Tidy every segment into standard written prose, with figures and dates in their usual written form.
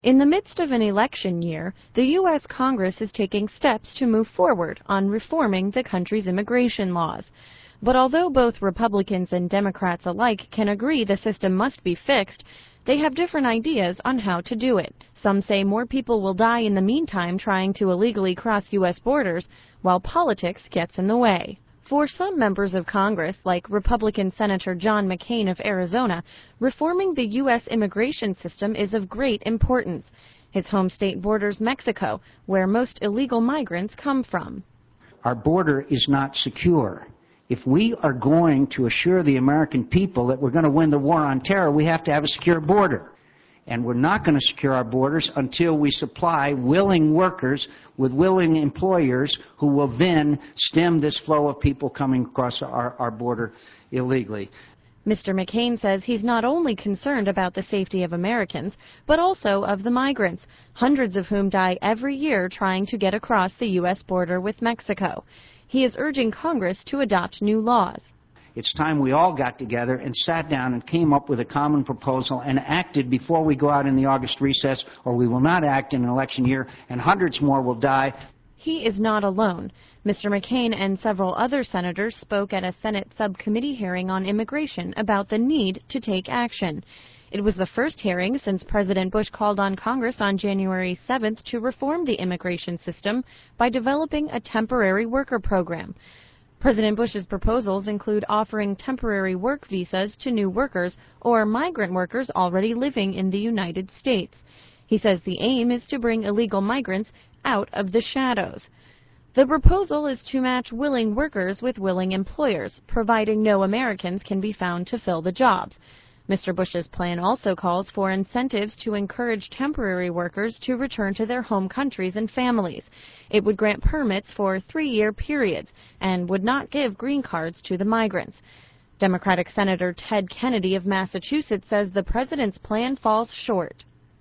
In the midst of an election year, the U.S. Congress is taking steps to move forward on reforming the country's immigration laws. But although both Republicans and Democrats alike can agree the system must be fixed, they have different ideas on how to do it. Some say more people will die in the meantime trying to illegally cross U.S. borders, while politics gets in the way. For some members of Congress, like Republican Senator John McCain of Arizona, reforming the U.S. immigration system is of great importance. His home state borders Mexico, where most illegal migrants come from. Our border is not secure. If we are going to assure the American people that we're going to win the war on terror, we have to have a secure border. And we're not going to secure our borders until we supply willing workers with willing employers who will then stem this flow of people coming across our border illegally. Mr. McCain says he's not only concerned about the safety of Americans, but also of the migrants, hundreds of whom die every year trying to get across the U.S. border with Mexico. He is urging Congress to adopt new laws. It's time we all got together and sat down and came up with a common proposal and acted before we go out in the August recess, or we will not act in an election year and hundreds more will die. He is not alone. Mr. McCain and several other senators spoke at a Senate subcommittee hearing on immigration about the need to take action. It was the first hearing since President Bush called on Congress on January 7th to reform the immigration system by developing a temporary worker program. President Bush's proposals include offering temporary work visas to new workers or migrant workers already living in the United States. He says the aim is to bring illegal migrants out of the shadows. The proposal is to match willing workers with willing employers, providing no Americans can be found to fill the jobs. Mr. Bush's plan also calls for incentives to encourage temporary workers to return to their home countries and families. It would grant permits for 3-year periods and would not give green cards to the migrants. Democratic Senator Ted Kennedy of Massachusetts says the president's plan falls short.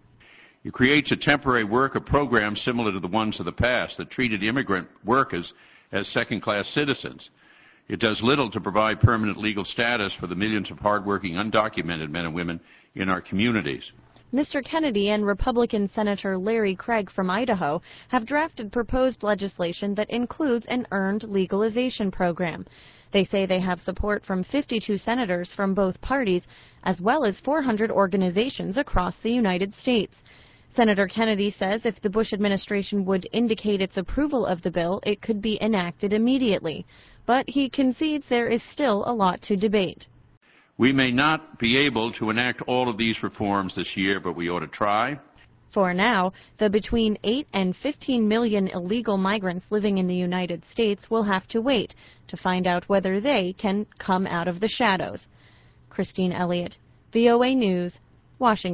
It creates a temporary worker program similar to the ones of the past that treated immigrant workers as second-class citizens. It does little to provide permanent legal status for the millions of hardworking, undocumented men and women in our communities. Mr. Kennedy and Republican Senator Larry Craig from Idaho have drafted proposed legislation that includes an earned legalization program. They say they have support from 52 senators from both parties, as well as 400 organizations across the United States. Senator Kennedy says if the Bush administration would indicate its approval of the bill, it could be enacted immediately. But he concedes there is still a lot to debate. We may not be able to enact all of these reforms this year, but we ought to try. For now, the between 8 and 15 million illegal migrants living in the United States will have to wait to find out whether they can come out of the shadows. Christine Elliott, VOA News, Washington.